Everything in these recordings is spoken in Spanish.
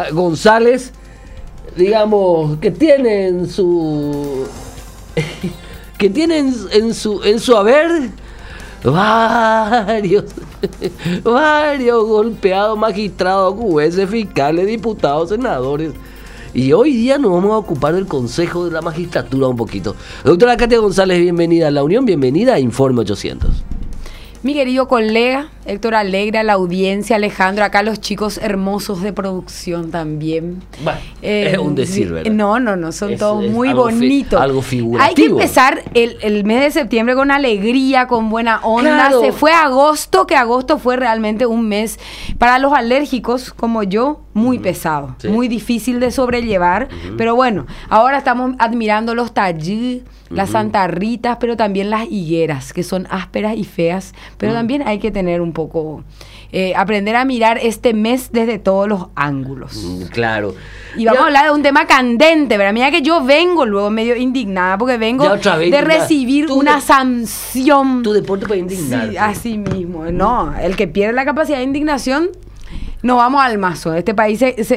González, digamos, que tienen su... que tienen en su haber varios golpeados magistrados, jueces, fiscales, diputados, senadores. Y hoy día nos vamos a ocupar del Consejo de la Magistratura un poquito. Doctora Katia González, bienvenida a La Unión, bienvenida a Informe 800. Mi querido colega Héctor Alegre, a la audiencia, Alejandro, acá los chicos hermosos de producción también. Bueno, es un decir, ¿verdad? No, son todos muy bonitos. Algo figurativo. Hay que empezar el mes de septiembre con alegría, con buena onda. Claro. Se fue agosto, que agosto fue realmente un mes para los alérgicos como yo, muy pesado, sí, muy difícil de sobrellevar. Pero bueno, ahora estamos admirando los tallí, las santarritas, pero también las higueras, que son ásperas y feas, pero también hay que tener un poco, aprender a mirar este mes desde todos los ángulos. Claro. Y vamos a hablar de un tema candente, ¿verdad? Mira que yo vengo luego medio indignada, porque vengo de recibir una sanción. Tu deporte para indignarte. Sí, así mismo. No, el que pierde la capacidad de indignación... No vamos al mazo. Este país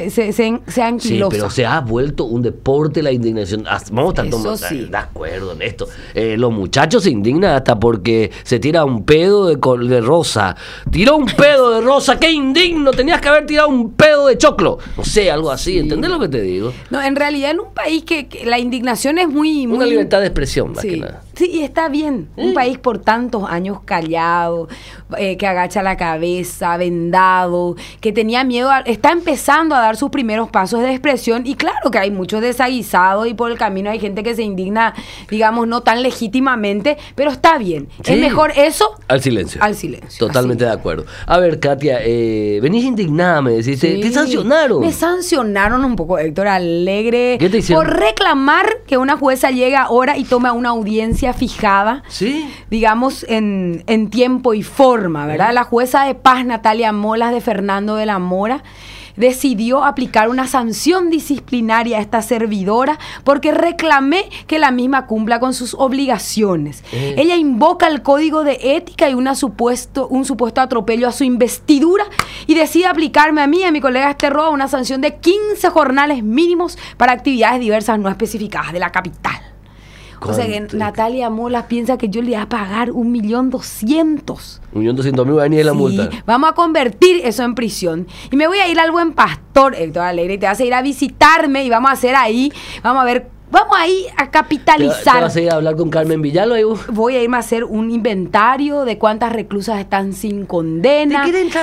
se anquilosa. Sí, pero se ha vuelto un deporte la indignación. Vamos a estar sí, de acuerdo en esto. Los muchachos se indignan hasta porque se tira un pedo de rosa. Tiró un pedo de rosa, qué indigno. Tenías que haber tirado un pedo de choclo. No sé, algo así. Sí. ¿Entendés lo que te digo? No, en realidad en un país que la indignación es muy... Una libertad de expresión, más sí, que nada. Sí, y está bien. Un país por tantos años callado, que agacha la cabeza, vendado, que tenía miedo, está empezando a dar sus primeros pasos de expresión, y claro que hay muchos desaguisados y por el camino hay gente que se indigna, digamos, no tan legítimamente, pero está bien. Sí. Es mejor eso al silencio. Al silencio. Totalmente de acuerdo. A ver, Katia, venís indignada, me decís, sí, ¿te sancionaron? Me sancionaron un poco, Héctor Alegre. ¿Qué te hicieron? Por reclamar que una jueza llegue ahora y tome una audiencia fijada, ¿sí?, digamos, en tiempo y forma, ¿verdad? La jueza de paz, Natalia Molas de Fernando de la Mora, decidió aplicar una sanción disciplinaria a esta servidora porque reclamé que la misma cumpla con sus obligaciones. Ella invoca el código de ética y un supuesto atropello a su investidura y decide aplicarme a mí y a mi colega Esterroa una sanción de 15 jornales mínimos para actividades diversas no especificadas de la capital. O sea que Natalia Molas piensa que yo le voy a pagar 1.200.000. 1.200.000 va a venir la multa. Vamos a convertir eso en prisión. Y me voy a ir al Buen Pastor, Héctor Alegre, y te vas a ir a visitarme y vamos a hacer ahí, vamos a ver. Vamos a ir a capitalizar. ¿Te vas a ir a hablar con Carmen Villalba? Voy a irme a hacer un inventario de cuántas reclusas están sin condena,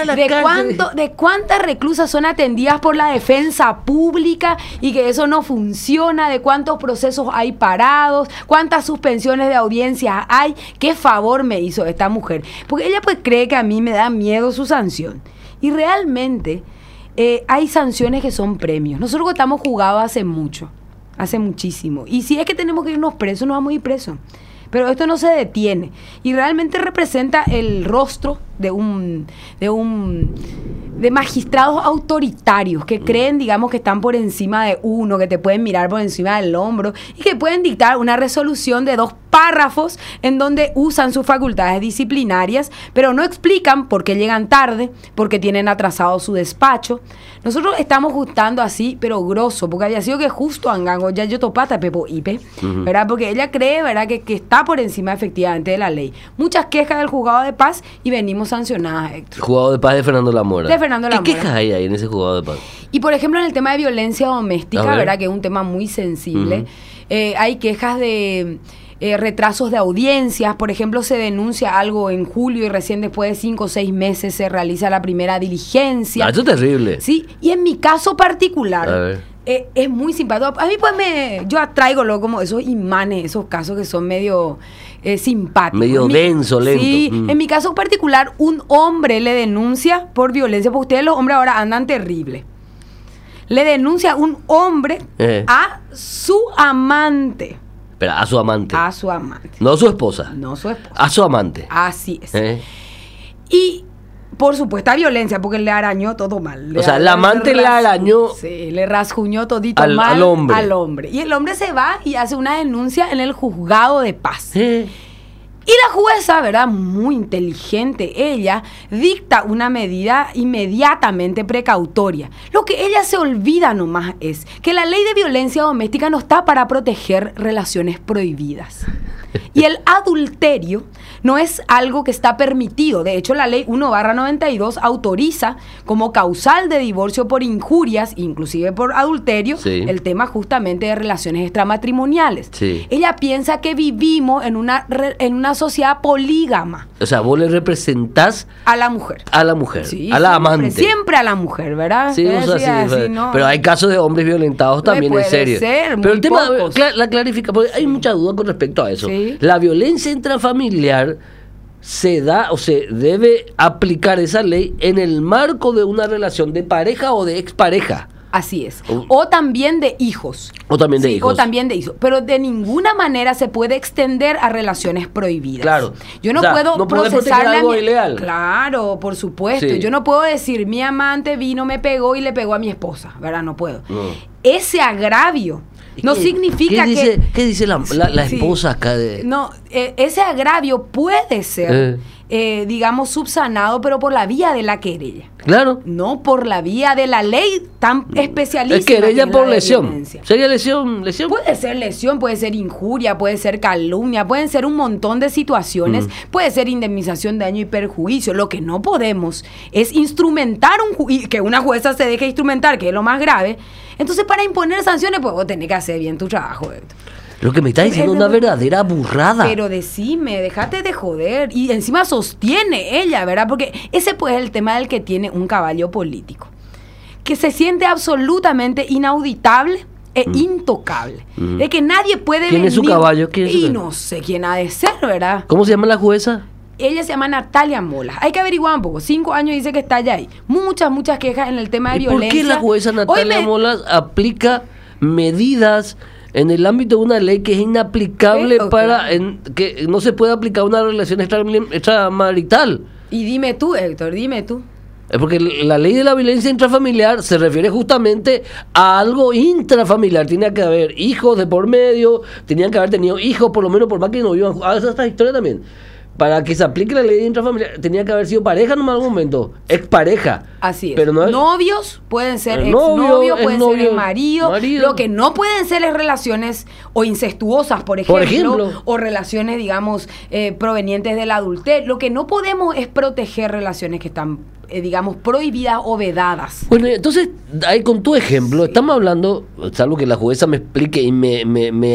de cuántas reclusas son atendidas por la defensa pública y que eso no funciona, de cuántos procesos hay parados, cuántas suspensiones de audiencias hay. ¿Qué favor me hizo esta mujer? Porque ella pues cree que a mí me da miedo su sanción. Y realmente hay sanciones que son premios. Nosotros estamos jugados hace muchísimo. Y si es que tenemos que irnos presos, nos vamos a ir presos. Pero esto no se detiene. Y realmente representa el rostro de magistrados autoritarios que creen, digamos, que están por encima de uno, que te pueden mirar por encima del hombro y que pueden dictar una resolución de 2 párrafos en donde usan sus facultades disciplinarias, pero no explican por qué llegan tarde, por qué tienen atrasado su despacho. Nosotros estamos gustando así, pero grosso, porque había sido que justo Angango ya yo topata Pepo Ipe, ¿verdad? Porque ella cree, ¿verdad?, que está por encima efectivamente de la ley. Muchas quejas del juzgado de paz y venimos sancionadas, Héctor. Juzgado de paz de Fernando Lamora. De Fernando Lamora. ¿Qué quejas hay ahí en ese juzgado de paz? Y por ejemplo, en el tema de violencia doméstica, ¿verdad?, que es un tema muy sensible, hay quejas de retrasos de audiencias. Por ejemplo, se denuncia algo en julio y recién después de 5 o 6 meses se realiza la primera diligencia. Eso es terrible. Sí, y en mi caso particular, es muy simpático. A mí pues yo atraigo luego como esos imanes, esos casos que son medio simpáticos. Medio denso, lento. Sí, en mi caso particular, un hombre le denuncia por violencia, porque ustedes los hombres ahora andan terrible. Le denuncia un hombre a su amante. Espera, a su amante. A su amante. No a su esposa. No su esposa. A su amante. Así es. Y por supuesta violencia, porque le arañó todo mal. O sea, el amante le arañó. Sí, le rasguñó todito mal al hombre. Y el hombre se va y hace una denuncia en el juzgado de paz. Y la jueza, ¿verdad? Muy inteligente, ella dicta una medida inmediatamente precautoria. Lo que ella se olvida nomás es que la ley de violencia doméstica no está para proteger relaciones prohibidas. Y el adulterio no es algo que está permitido. De hecho, la ley 1/92 autoriza como causal de divorcio por injurias, inclusive por adulterio, sí, el tema justamente de relaciones extramatrimoniales. Sí. Ella piensa que vivimos en una sociedad polígama. O sea, vos le representás a la mujer. A la mujer, sí, a la amante. Siempre a la mujer, ¿verdad? Sí, o sea, sí, no. Pero hay casos de hombres violentados también, en serio. Pero el tema, la clarifica, porque hay mucha duda con respecto a eso. Sí. La violencia intrafamiliar se da o se debe aplicar esa ley en el marco de una relación de pareja o de expareja. Así es. O también de hijos. O también de hijos. O también de hijos. Pero de ninguna manera se puede extender a relaciones prohibidas. Claro. Yo no puedo procesarle algo ilegal. Claro, por supuesto. Sí. Yo no puedo decir, mi amante vino, me pegó y le pegó a mi esposa. ¿Verdad? No puedo. No. Ese agravio no significa que... ¿Qué dice la esposa acá? No, ese agravio puede ser, digamos, subsanado, pero por la vía de la querella. Claro. No por la vía de la ley tan especialísima. Es querella por lesión. ¿Sería lesión? Puede ser lesión, puede ser injuria, puede ser calumnia, pueden ser un montón de situaciones, puede ser indemnización de daño y perjuicio. Lo que no podemos es instrumentar que una jueza se deje instrumentar, que es lo más grave. Entonces, para imponer sanciones, pues vos tenés que hacer bien tu trabajo, Héctor. Lo que me está diciendo es una verdadera burrada. Pero decime, déjate de joder. Y encima sostiene ella, ¿verdad? Porque ese pues es el tema del que tiene un caballo político. Que se siente absolutamente inauditable e intocable. De que nadie puede ¿Quién es su caballo? No sé quién ha de ser, ¿verdad? ¿Cómo se llama la jueza? Ella se llama Natalia Molas. Hay que averiguar un poco. 5 años dice que está allá ahí. Muchas quejas en el tema de violencia. ¿Por qué la jueza Natalia Molas aplica medidas en el ámbito de una ley que es inaplicable que no se puede aplicar una relación extramarital? Y dime tú, Héctor, dime tú. Es porque la ley de la violencia intrafamiliar se refiere justamente a algo intrafamiliar. Tiene que haber hijos de por medio, tenían que haber tenido hijos por lo menos por más que no vivan. Esta historia también. Para que se aplique la ley intrafamiliar tenía que haber sido pareja en algún momento, expareja. Así es. Pero no novios pueden ser exnovios, pueden ser marido. Lo que no pueden ser es relaciones o incestuosas, por ejemplo. O relaciones, digamos, provenientes del adulterio. Lo que no podemos es proteger relaciones que están, digamos, prohibidas o vedadas. Bueno, entonces, ahí con tu ejemplo, estamos hablando, salvo que la jueza me explique y me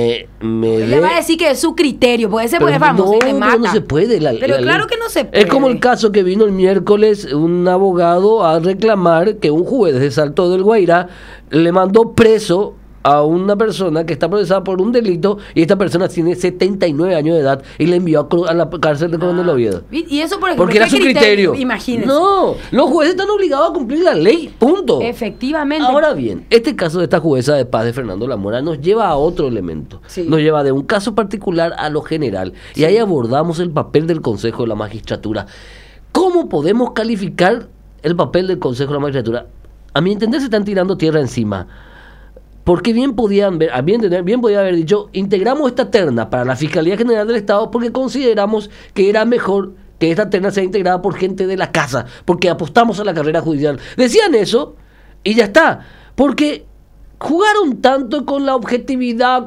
le va a decir que es su criterio, puede ser, porque famoso y te mata. No se puede. Pero claro que no se puede. Es como el caso que vino el miércoles un abogado a reclamar que un juez de Salto del Guairá le mandó preso a una persona que está procesada por un delito y esta persona tiene 79 años de edad y le envió a la cárcel de Coronel Oviedo. Y eso, por ejemplo, porque era su criterio. Imagínense. No, los jueces están obligados a cumplir la ley, punto. Efectivamente. Ahora bien, este caso de esta jueza de paz de Fernando Lamora nos lleva a otro elemento. Sí. Nos lleva de un caso particular a lo general. Sí. Y ahí abordamos el papel del Consejo de la Magistratura. ¿Cómo podemos calificar el papel del Consejo de la Magistratura? A mi entender se están tirando tierra encima. Porque bien podía haber dicho, integramos esta terna para la Fiscalía General del Estado porque consideramos que era mejor que esta terna sea integrada por gente de la casa, porque apostamos a la carrera judicial. Decían eso y ya está, porque jugaron tanto con la objetividad,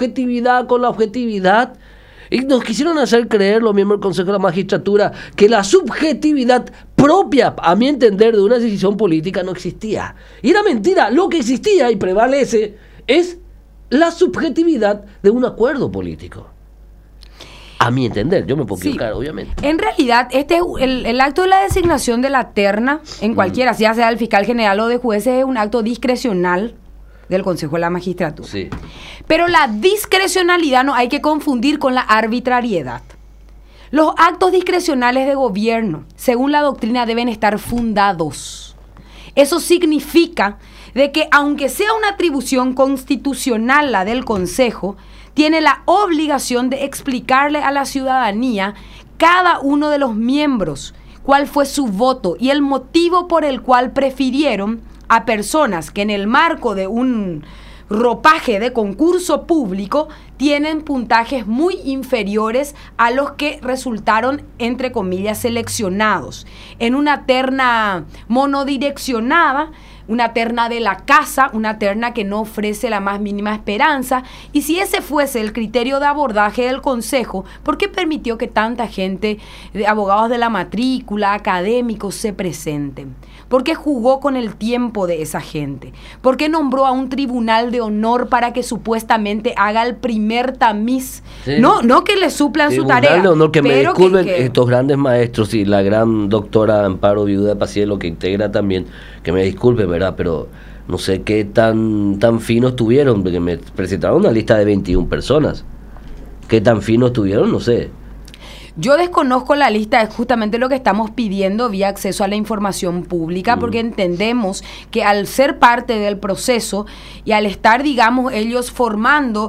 y nos quisieron hacer creer los miembros del Consejo de la Magistratura que la subjetividad propia, a mi entender, de una decisión política no existía. Y era mentira. Lo que existía y prevalece es la subjetividad de un acuerdo político. A mi entender, yo me puedo equivocar, obviamente. En realidad, el acto de la designación de la terna, en cualquiera, ya sea el fiscal general o de jueces, es un acto discrecional del Consejo de la Magistratura. Sí. Pero la discrecionalidad no hay que confundir con la arbitrariedad. Los actos discrecionales de gobierno, según la doctrina, deben estar fundados. Eso significa de que, aunque sea una atribución constitucional la del Consejo, tiene la obligación de explicarle a la ciudadanía, cada uno de los miembros, cuál fue su voto y el motivo por el cual prefirieron a personas que en el marco de un ropaje de concurso público tienen puntajes muy inferiores a los que resultaron, entre comillas, seleccionados. En una terna monodireccionada, una terna de la casa, una terna que no ofrece la más mínima esperanza. Y si ese fuese el criterio de abordaje del Consejo, ¿por qué permitió que tanta gente, abogados de la matrícula, académicos, se presenten? ¿Por qué jugó con el tiempo de esa gente? ¿Por qué nombró a un tribunal de honor para que supuestamente haga el primer tamiz? Sí. No que le suplan su tarea. Tribunal de honor, que me disculpen estos grandes maestros y la gran doctora Amparo Viuda Pacielo, que integra también, que me disculpen, ¿verdad? Pero no sé qué tan finos estuvieron, porque me presentaron una lista de 21 personas. ¿Qué tan finos estuvieron? No sé. Yo desconozco la lista, es justamente lo que estamos pidiendo vía acceso a la información pública, porque entendemos que al ser parte del proceso y al estar, digamos, ellos formando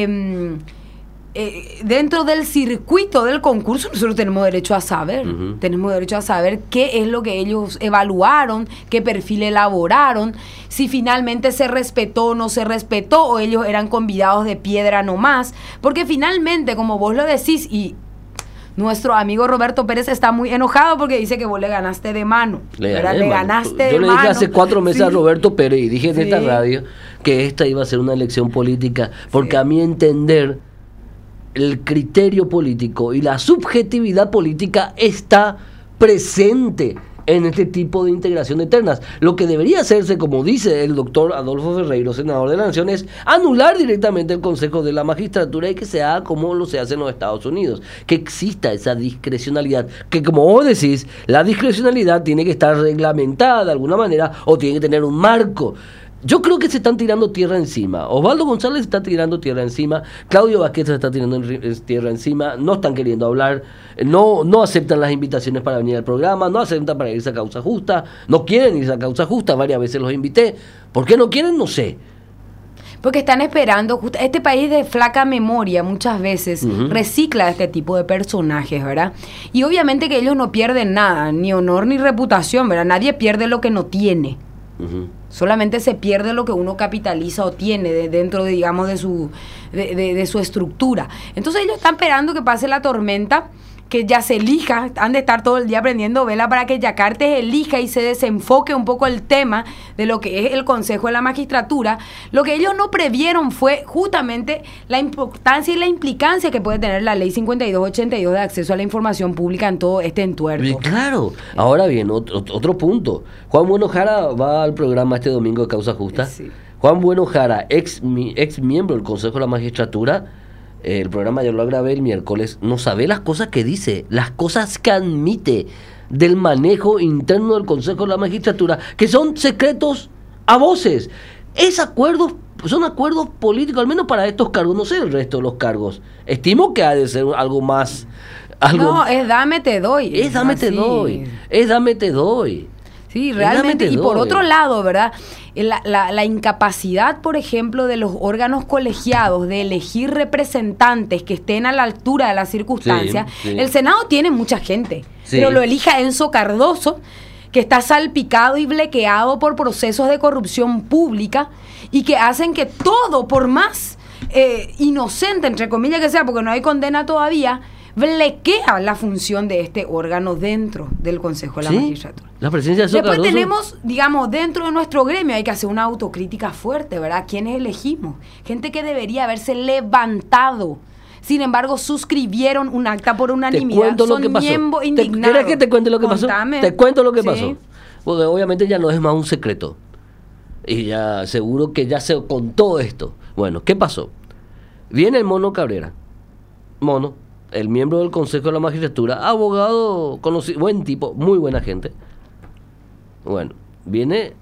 dentro del circuito del concurso, nosotros tenemos derecho a saber, tenemos derecho a saber qué es lo que ellos evaluaron, qué perfil elaboraron, si finalmente se respetó o no se respetó, o ellos eran convidados de piedra nomás, porque finalmente, como vos lo decís, y nuestro amigo Roberto Pérez está muy enojado porque dice que vos le ganaste de mano. Le ganaste de mano. Yo le dije hace 4 meses a Roberto Pérez, y dije en esta radio, que esta iba a ser una elección política, porque a mi entender, el criterio político y la subjetividad política está presente en este tipo de integración de ternas. Lo que debería hacerse, como dice el doctor Adolfo Ferreiro, senador de la Nación, es anular directamente el Consejo de la Magistratura y que se haga como lo se hace en los Estados Unidos, que exista esa discrecionalidad, que como vos decís, la discrecionalidad tiene que estar reglamentada de alguna manera o tiene que tener un marco. Yo creo que se están tirando tierra encima. Osvaldo González se está tirando tierra encima. Claudio Vázquez se está tirando tierra encima. No están queriendo hablar. No aceptan las invitaciones para venir al programa. No aceptan para irse a Causa Justa. No quieren irse a Causa Justa. Varias veces los invité. ¿Por qué no quieren? No sé. Porque están esperando, este país de flaca memoria muchas veces recicla este tipo de personajes, ¿verdad? Y obviamente que ellos no pierden nada, ni honor ni reputación, ¿verdad? Nadie pierde lo que no tiene. Solamente se pierde lo que uno capitaliza o tiene dentro, digamos, de su estructura. Entonces ellos están esperando que pase la tormenta, que ya se elija, han de estar todo el día prendiendo vela para que Yacartes elija y se desenfoque un poco el tema de lo que es el Consejo de la Magistratura. Lo que ellos no previeron fue justamente la importancia y la implicancia que puede tener la Ley 5282 de acceso a la información pública en todo este entuerto. Claro. Ahora bien, otro punto. Juan Bueno Jara va al programa este domingo de Causa Justa. Sí. Juan Bueno Jara, ex miembro del Consejo de la Magistratura, el programa yo lo grabé el miércoles, no sabe las cosas que dice, las cosas que admite del manejo interno del Consejo de la Magistratura, que son secretos a voces. Son acuerdos políticos, al menos para estos cargos, no sé el resto de los cargos. Estimo que ha de ser algo más... No, es dame te doy. Es dame te doy. Sí, realmente. Y por otro lado, ¿verdad? La incapacidad, por ejemplo, de los órganos colegiados de elegir representantes que estén a la altura de las circunstancias. Sí. El Senado tiene mucha gente, pero lo elija Enzo Cardoso, que está salpicado y blequeado por procesos de corrupción pública y que hacen que todo, por más inocente, entre comillas que sea, porque no hay condena todavía, blequea la función de este órgano dentro del Consejo de la Magistratura. La presencia de Después tenemos, digamos, dentro de nuestro gremio hay que hacer una autocrítica fuerte, ¿verdad? ¿Quiénes elegimos? Gente que debería haberse levantado. Sin embargo, suscribieron un acta por unanimidad. Son miembros indignados. ¿Quieres que te cuente lo que pasó? Te cuento lo que pasó. Porque obviamente ya no es más un secreto. Y ya seguro que ya se contó esto. Bueno, ¿qué pasó? Viene el Mono Cabrera. Mono, el miembro del Consejo de la Magistratura, abogado conocido, buen tipo, muy buena gente. Bueno, viene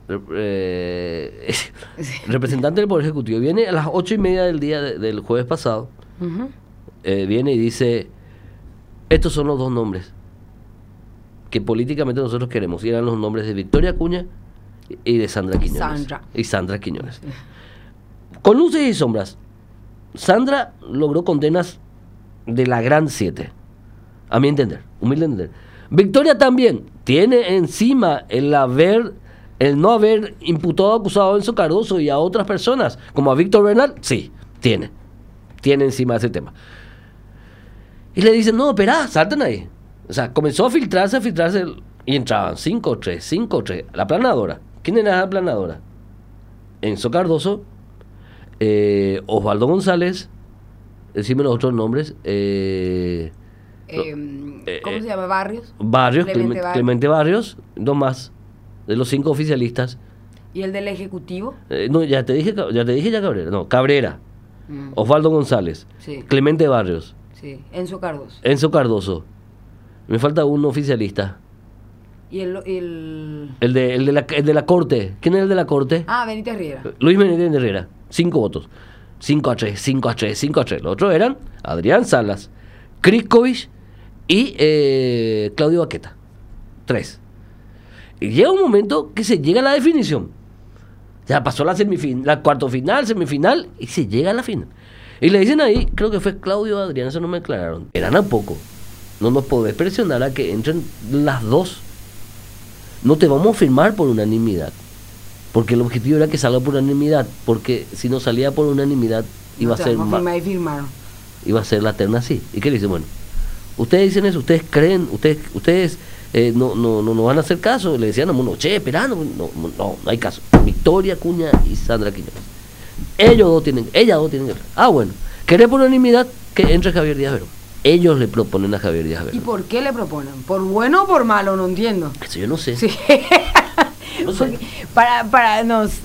representante del Poder Ejecutivo, viene a las 8:30 del día del jueves pasado, viene y dice, estos son los dos nombres que políticamente nosotros queremos, y eran los nombres de Victoria Acuña y de Sandra Quiñones. Con luces y sombras, Sandra logró condenas de la gran 7, a mi entender, humilde entender. Victoria también tiene encima el haber el no haber imputado, acusado a Enzo Cardoso y a otras personas, como a Víctor Bernal, sí, tiene encima ese tema. Y le dicen, no, espera, salten ahí. O sea, comenzó a filtrarse, y entraban 5-3, la planadora. ¿Quién era la planadora? Enzo Cardoso, Osvaldo González, decime los otros nombres. ¿Cómo se llama? ¿Barrios? Clemente Barrios, dos más, de los 5 oficialistas. ¿Y el del Ejecutivo? No, ya te dije Cabrera. No, Cabrera, Osvaldo González, sí. Clemente Barrios. Sí, Enzo Cardoso. Me falta un oficialista. ¿Y el El de la Corte. ¿Quién es el de la Corte? Benítez Riera. Luis Benítez Riera. 5 votos. 5-3. Los otros eran Adrián Salas, Kriskovich y Claudio Baqueta. 3. Y llega un momento que se llega a la definición. Ya pasó la cuarto final, semifinal, y se llega a la final. Y le dicen ahí, creo que fue Claudio o Adrián, eso no me aclararon. Eran a poco. No nos podés presionar a que entren las dos. No te vamos a firmar por unanimidad. Porque el objetivo era que salga por unanimidad. Porque si no salía por unanimidad, iba a ser más. Iba a ser la terna así. ¿Y qué le dicen? Bueno, ustedes dicen eso, ustedes creen, ustedes no van a hacer caso. Le decían a Mono, espera, no hay caso. Victoria Acuña y Sandra Quiñones. Ellas dos tienen que entrar. Bueno, ¿querés por unanimidad que entre Javier Díaz Verón? Ellos le proponen a Javier Díaz Verón. ¿Y por qué le proponen? ¿Por bueno o por malo? No entiendo. Eso yo no sé. Sí. No sé. Para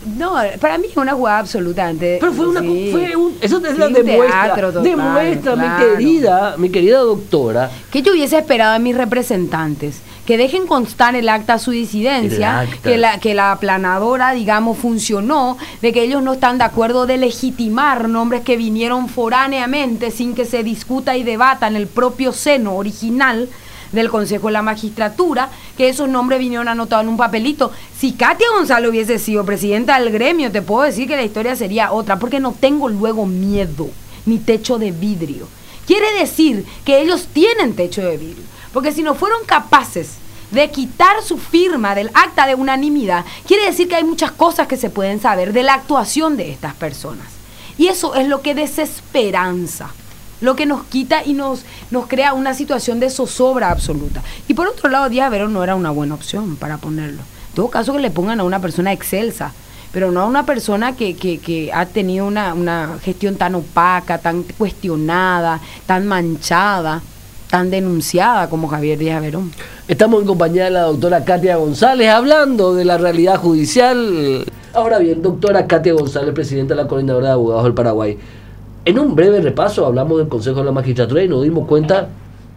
mí es una jugada absolutamente. Pero eso te demuestra, claro. mi querida doctora, que yo hubiese esperado a mis representantes que dejen constar el acta su disidencia, que la aplanadora, digamos, funcionó, de que ellos no están de acuerdo de legitimar nombres que vinieron foráneamente sin que se discuta y debata en el propio seno original del Consejo de la Magistratura, que esos nombres vinieron anotados en un papelito. Si Katia González hubiese sido presidenta del gremio, te puedo decir que la historia sería otra, porque no tengo luego miedo, ni techo de vidrio. Quiere decir que ellos tienen techo de vidrio, porque si no fueron capaces de quitar su firma del acta de unanimidad, quiere decir que hay muchas cosas que se pueden saber de la actuación de estas personas. Y eso es lo que desesperanza, lo que nos quita y nos crea una situación de zozobra absoluta. Y por otro lado, Díaz Verón no era una buena opción para ponerlo. En todo caso, que le pongan a una persona excelsa, pero no a una persona que ha tenido una gestión tan opaca, tan cuestionada, tan manchada, tan denunciada como Javier Díaz Verón. Estamos en compañía de la doctora Katia González hablando de la realidad judicial. Ahora bien, doctora Katia González, presidenta de la Coordinadora de Abogados del Paraguay. En un breve repaso hablamos del Consejo de la Magistratura y nos dimos cuenta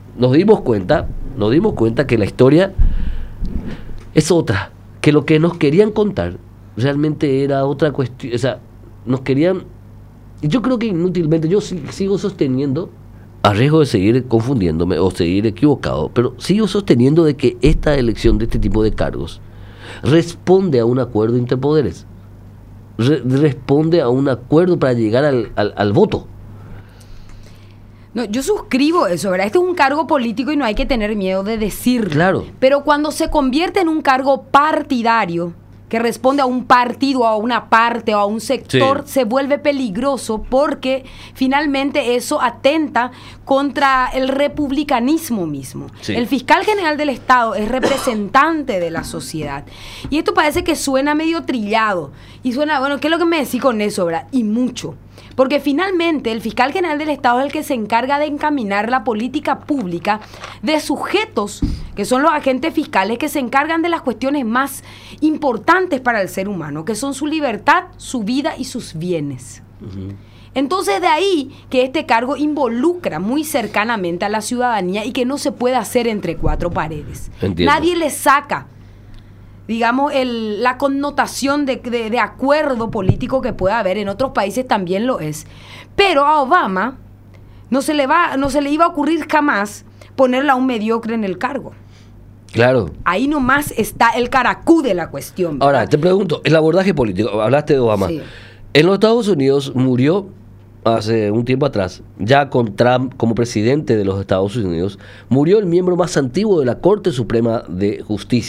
que la historia es otra, que lo que nos querían contar realmente era otra cuestión. O sea, nos querían, yo creo que inútilmente, yo sigo sosteniendo, a riesgo de seguir confundiéndome o seguir equivocado, pero sigo sosteniendo de que esta elección de este tipo de cargos responde a un acuerdo interpoderes. Responde a un acuerdo para llegar al voto. No, yo suscribo eso, ¿verdad? Este es un cargo político y no hay que tener miedo de decirlo. Claro. Pero cuando se convierte en un cargo partidario, que responde a un partido, a una parte o a un sector, sí, se vuelve peligroso porque finalmente eso atenta contra el republicanismo mismo. Sí. El fiscal general del Estado es representante de la sociedad. Y esto parece que suena medio trillado. Y suena, bueno, ¿qué es lo que me decís con eso, verdad? Y mucho. Porque finalmente el fiscal general del Estado es el que se encarga de encaminar la política pública de sujetos que son los agentes fiscales que se encargan de las cuestiones más importantes para el ser humano, que son su libertad, su vida y sus bienes. Uh-huh. Entonces de ahí que este cargo involucra muy cercanamente a la ciudadanía y que no se puede hacer entre cuatro paredes. Entiendo. Nadie le saca, digamos, la connotación de acuerdo político que pueda haber. En otros países también lo es. Pero a Obama no se le iba a ocurrir jamás ponerle a un mediocre en el cargo. Claro. Ahí nomás está el caracú de la cuestión, ¿verdad? Ahora, te pregunto, el abordaje político, hablaste de Obama. Sí. En los Estados Unidos murió hace un tiempo atrás, ya con Trump como presidente de los Estados Unidos, murió el miembro más antiguo de la Corte Suprema de Justicia,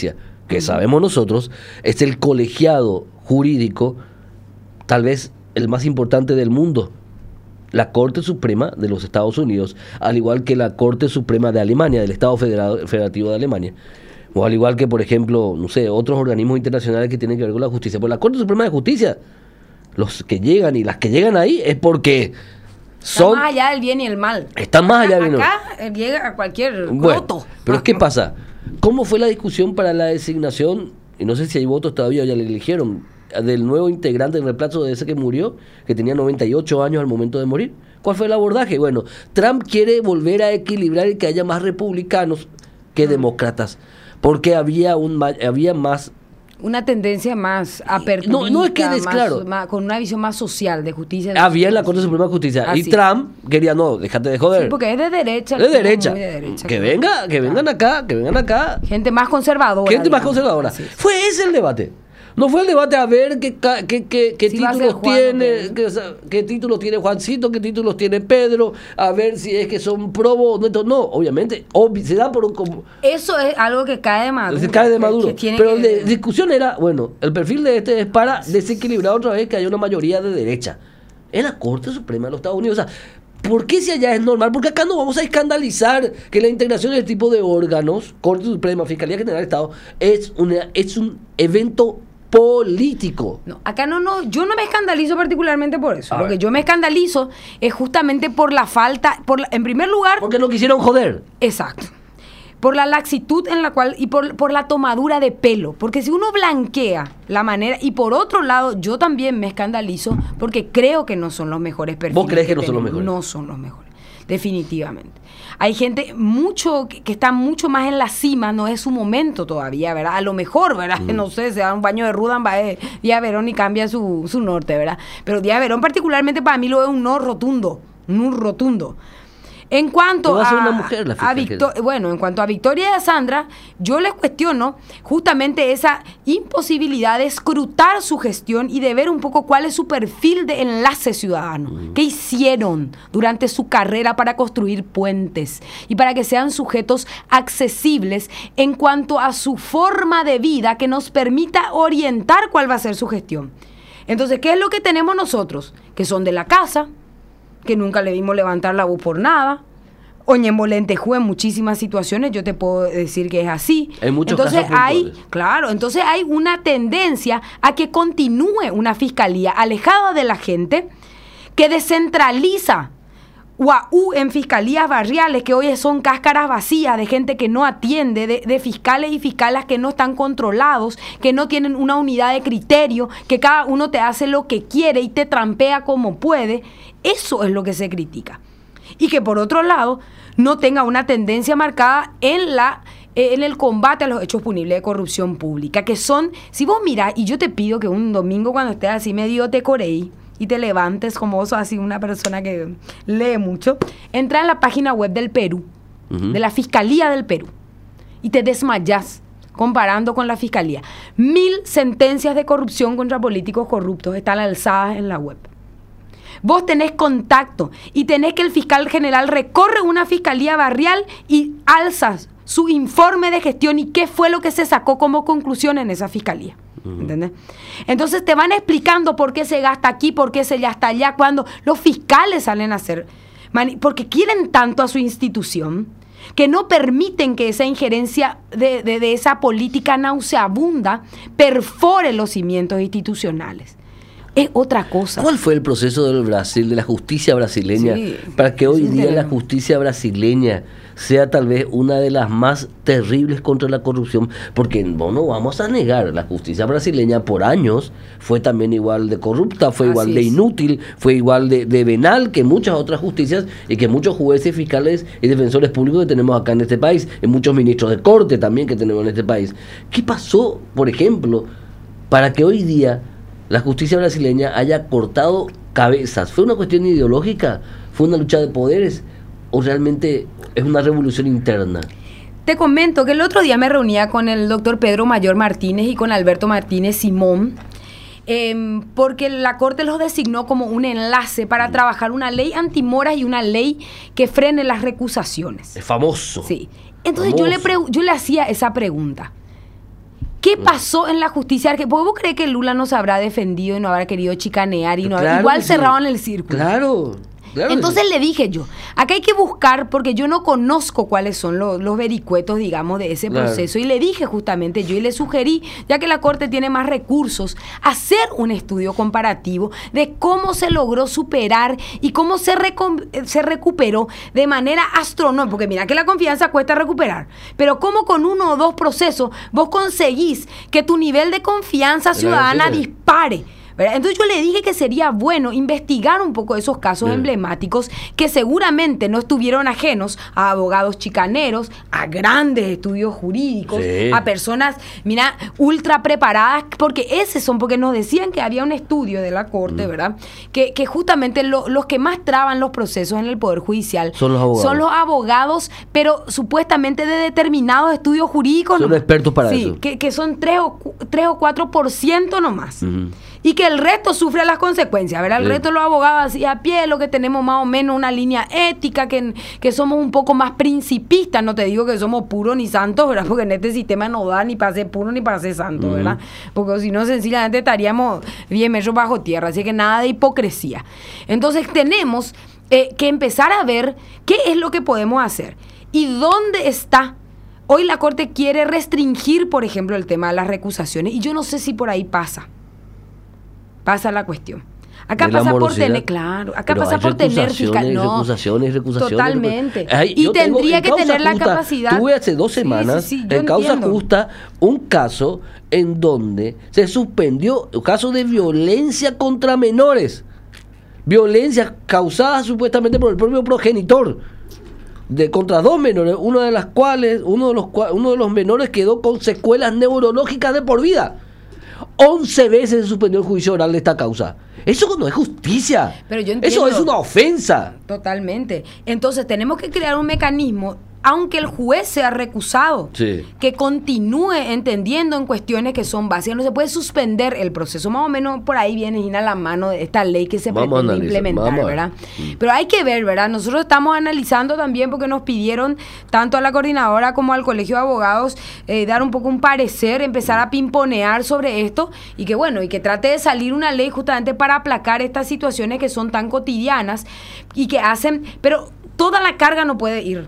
que sabemos nosotros, es el colegiado jurídico, tal vez el más importante del mundo. La Corte Suprema de los Estados Unidos, al igual que la Corte Suprema de Alemania, del Estado Federativo de Alemania, o al igual que, por ejemplo, no sé, otros organismos internacionales que tienen que ver con la justicia. Pues la Corte Suprema de Justicia, los que llegan y las que llegan ahí es porque son... Está más allá del bien y el mal. Están más allá del bien. Acá llega a cualquier voto. Pero ¿qué pasa? ¿Cómo fue la discusión para la designación? Y no sé si hay votos todavía, ya le eligieron, del nuevo integrante del reemplazo de ese que murió, que tenía 98 años al momento de morir. ¿Cuál fue el abordaje? Bueno, Trump quiere volver a equilibrar y que haya más republicanos que demócratas, porque había más... Una tendencia más apertura. No es que claro. Con una visión más social de justicia. Había en la Corte Suprema de Justicia. Y Trump quería, no, déjate de joder. Sí, porque es de derecha. De derecha. Que vengan acá. Gente más conservadora. Fue ese el debate. No fue el debate a ver qué títulos tiene, qué títulos tiene Juancito, qué títulos tiene Pedro, a ver si es que son probos. No, obviamente, se da por un... Eso es algo que cae de Maduro. Pero la discusión era, bueno, el perfil de este es para desequilibrar otra vez que haya una mayoría de derecha. En la Corte Suprema de los Estados Unidos, o sea, ¿por qué si allá es normal? Porque acá no vamos a escandalizar que la integración de este tipo de órganos, Corte Suprema, Fiscalía General del Estado, es un evento político. No, acá yo no me escandalizo particularmente por eso. Lo que yo me escandalizo es justamente por la falta, en primer lugar... Porque lo quisieron joder. Exacto. Por la laxitud en la cual, y por la tomadura de pelo. Porque si uno blanquea la manera, y por otro lado, yo también me escandalizo porque creo que no son los mejores perfiles. ¿Vos crees que no son los mejores? No son los mejores, definitivamente. Hay gente que está mucho más en la cima, no es su momento todavía, ¿verdad? A lo mejor, ¿verdad? No sé, se da un baño de Rudan, va Díaz Verón y cambia su norte, ¿verdad? Pero Díaz Verón particularmente para mí lo es un no rotundo, un rotundo. En cuanto a una mujer, en cuanto a Victoria y a Sandra, yo les cuestiono justamente esa imposibilidad de escrutar su gestión y de ver un poco cuál es su perfil de enlace ciudadano. ¿Qué hicieron durante su carrera para construir puentes y para que sean sujetos accesibles en cuanto a su forma de vida que nos permita orientar cuál va a ser su gestión? Entonces, ¿qué es lo que tenemos nosotros? Que son de la casa, que nunca le vimos levantar la voz por nada. Oñembo Lentejú en muchísimas situaciones, yo te puedo decir que es así. En muchos casos entonces hay una tendencia a que continúe una fiscalía alejada de la gente, que descentraliza en fiscalías barriales, que hoy son cáscaras vacías de gente que no atiende, de fiscales y fiscalas que no están controlados, que no tienen una unidad de criterio, que cada uno te hace lo que quiere y te trampea como puede. Eso es lo que se critica. Y que por otro lado no tenga una tendencia marcada en el combate a los hechos punibles de corrupción pública, que son, si vos mirás, y yo te pido que un domingo cuando estés así medio te coreí y te levantes como vos sos así una persona que lee mucho, entra en la página web del Perú, de la Fiscalía del Perú, y te desmayás comparando con la Fiscalía. 1000 sentencias de corrupción contra políticos corruptos están alzadas en la web. Vos tenés contacto y tenés que el fiscal general recorre una fiscalía barrial y alzas su informe de gestión y qué fue lo que se sacó como conclusión en esa fiscalía. ¿Entendés? Entonces te van explicando por qué se gasta aquí, por qué se gasta allá, cuando los fiscales salen a hacer, porque quieren tanto a su institución que no permiten que esa injerencia de esa política nauseabunda perfore los cimientos institucionales. Es otra cosa. ¿Cuál fue el proceso del Brasil, de la justicia brasileña, para que hoy día la justicia brasileña sea tal vez una de las más terribles contra la corrupción? Porque no vamos a negar, la justicia brasileña por años fue también igual de corrupta, fue igual de inútil, fue igual de venal que muchas otras justicias y que muchos jueces, fiscales y defensores públicos que tenemos acá en este país, y muchos ministros de corte también que tenemos en este país. ¿Qué pasó, por ejemplo, para que hoy día la justicia brasileña haya cortado cabezas? ¿Fue una cuestión ideológica? ¿Fue una lucha de poderes? ¿O realmente es una revolución interna? Te comento que el otro día me reunía con el doctor Pedro Mayor Martínez y con Alberto Martínez Simón, porque la Corte los designó como un enlace para trabajar una ley antimoras y una ley que frene las recusaciones. Es famoso. Sí. Entonces yo le hacía esa pregunta. ¿Qué pasó en la justicia? Porque vos crees que Lula no se habrá defendido y no habrá querido chicanear y no Claro igual que sí. cerraron el círculo. Claro. Entonces le dije yo, acá hay que buscar, porque yo no conozco cuáles son los vericuetos, digamos, de ese proceso, y le dije justamente yo, y le sugerí, ya que la Corte tiene más recursos, hacer un estudio comparativo de cómo se logró superar y cómo se recuperó de manera astronómica, porque mira que la confianza cuesta recuperar, pero cómo con uno o dos procesos vos conseguís que tu nivel de confianza ciudadana dispare. ¿Verdad? Entonces yo le dije que sería bueno investigar un poco esos casos emblemáticos que seguramente no estuvieron ajenos a abogados chicaneros, a grandes estudios jurídicos, a personas, mira, ultra preparadas, porque porque nos decían que había un estudio de la Corte, ¿verdad? Que justamente los que más traban los procesos en el Poder Judicial son los abogados, pero supuestamente de determinados estudios jurídicos. Son expertos para eso. Que son 3 o 4% nomás. Y que el resto sufre las consecuencias, ¿verdad? El resto de los abogados así a pie, lo que tenemos más o menos una línea ética, que somos un poco más principistas, no te digo que somos puros ni santos, ¿verdad? Porque en este sistema no da ni para ser puro ni para ser santo, ¿verdad? Porque si no, sencillamente estaríamos 10 metros bajo tierra, así que nada de hipocresía. Entonces tenemos que empezar a ver qué es lo que podemos hacer y dónde está. Hoy la Corte quiere restringir, por ejemplo, el tema de las recusaciones, y yo no sé si por ahí pasa la cuestión. Acá pasa por tener, claro, acá pasa por tener fiscal, no, recusaciones, totalmente. Y tendría que tener la capacidad. Tuve hace 2 semanas en causa justa un caso en donde se suspendió un caso de violencia contra menores, violencia causada supuestamente por el propio progenitor. Contra 2 menores, uno de los menores quedó con secuelas neurológicas de por vida. 11 veces se suspendió el juicio oral de esta causa. Eso no es justicia. Pero yo entiendo. Eso es una ofensa. Totalmente. Entonces tenemos que crear un mecanismo, aunque el juez sea recusado, que continúe entendiendo en cuestiones que son básicas. No se puede suspender el proceso. Más o menos por ahí viene a la mano de esta ley que se pretende implementar, ¿verdad? Pero hay que ver, ¿verdad? Nosotros estamos analizando también, porque nos pidieron tanto a la coordinadora como al Colegio de Abogados dar un poco un parecer, empezar a pimponear sobre esto, y que bueno, y que trate de salir una ley justamente para aplacar estas situaciones que son tan cotidianas y que hacen, pero toda la carga no puede ir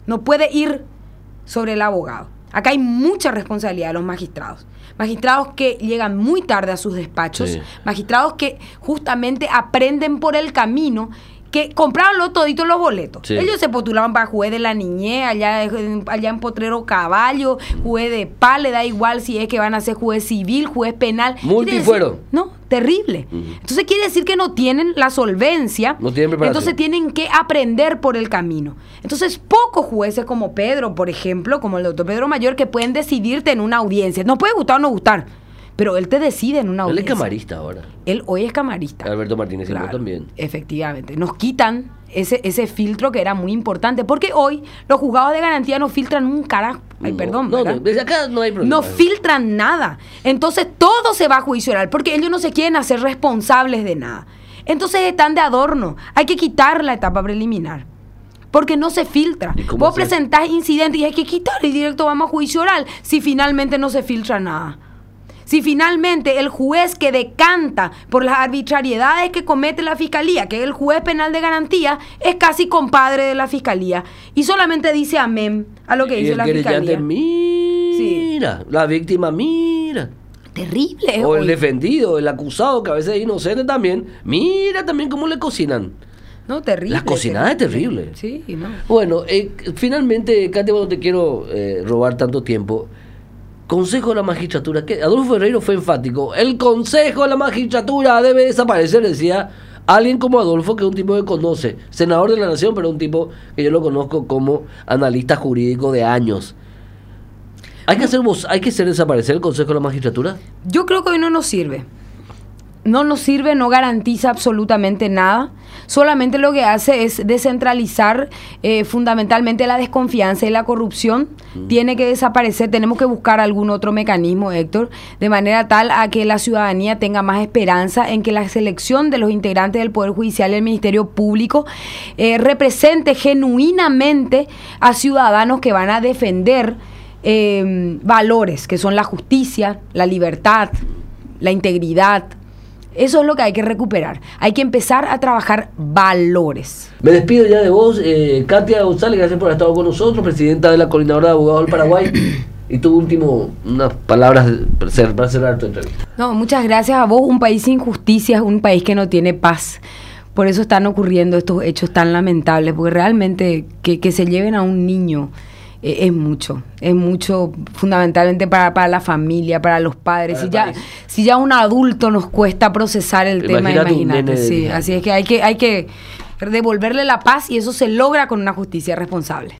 sobre el abogado. Acá hay mucha responsabilidad de los magistrados. Magistrados que llegan muy tarde a sus despachos, magistrados que justamente aprenden por el camino, que compraron toditos los boletos. Ellos se postulaban para juez de la niñez, allá en Potrero Caballo, juez de paz, le da igual si es que van a ser juez civil, juez penal. Multifuero. No, terrible. Entonces quiere decir que no tienen la solvencia, no tienen preparación. Entonces tienen que aprender por el camino. Entonces pocos jueces como Pedro, por ejemplo, como el doctor Pedro Mayor, que pueden decidirte en una audiencia. No puede gustar o no gustar, pero él te decide en una audiencia. Él es camarista ahora. Él hoy es camarista. Alberto Martínez también. Efectivamente. Nos quitan ese filtro que era muy importante, porque hoy los juzgados de garantía no filtran un carajo. Ay, perdón, ¿verdad? Desde acá no hay problema. No filtran nada. Entonces todo se va a juicio oral, porque ellos no se quieren hacer responsables de nada. Entonces están de adorno. Hay que quitar la etapa preliminar, porque no se filtra. Vos presentás incidentes y hay que quitar y directo vamos a juicio oral si finalmente no se filtra nada. Si finalmente el juez que decanta por las arbitrariedades que comete la fiscalía, que es el juez penal de garantía, es casi compadre de la fiscalía y solamente dice amén a lo que dice la fiscalía. Mira, la víctima mira. Terrible. O el defendido, el acusado, que a veces es inocente también. Mira también cómo le cocinan. No, terrible. Las cocinadas es terrible. Sí, no. Bueno, finalmente, Katia, no te quiero robar tanto tiempo. Consejo de la Magistratura, que Adolfo Ferreiro fue enfático. El Consejo de la Magistratura debe desaparecer, decía alguien como Adolfo, que es un tipo que conoce, senador de la Nación, pero un tipo que yo lo conozco como analista jurídico de años. ¿Hay que hacer desaparecer el Consejo de la Magistratura? Yo creo que hoy no nos sirve. No nos sirve, no garantiza absolutamente nada. Solamente lo que hace es descentralizar fundamentalmente la desconfianza y la corrupción. Tiene que desaparecer. Tenemos que buscar algún otro mecanismo, Héctor, de manera tal a que la ciudadanía tenga más esperanza en que la selección de los integrantes del Poder Judicial y el Ministerio Público represente genuinamente a ciudadanos que van a defender valores, que son la justicia, la libertad, la integridad. Eso es lo que hay que recuperar. Hay que empezar a trabajar valores. Me despido ya de vos, Katia González, gracias por haber estado con nosotros, presidenta de la Coordinadora de Abogados del Paraguay. Y tu último, unas palabras para cerrar tu entrevista. No, muchas gracias a vos. Un país sin justicia es un país que no tiene paz. Por eso están ocurriendo estos hechos tan lamentables, porque realmente que se lleven a un niño es mucho fundamentalmente para la familia, para los padres. Si ya un adulto nos cuesta procesar el tema, imagínate. Sí, así es que hay que devolverle la paz, y eso se logra con una justicia responsable.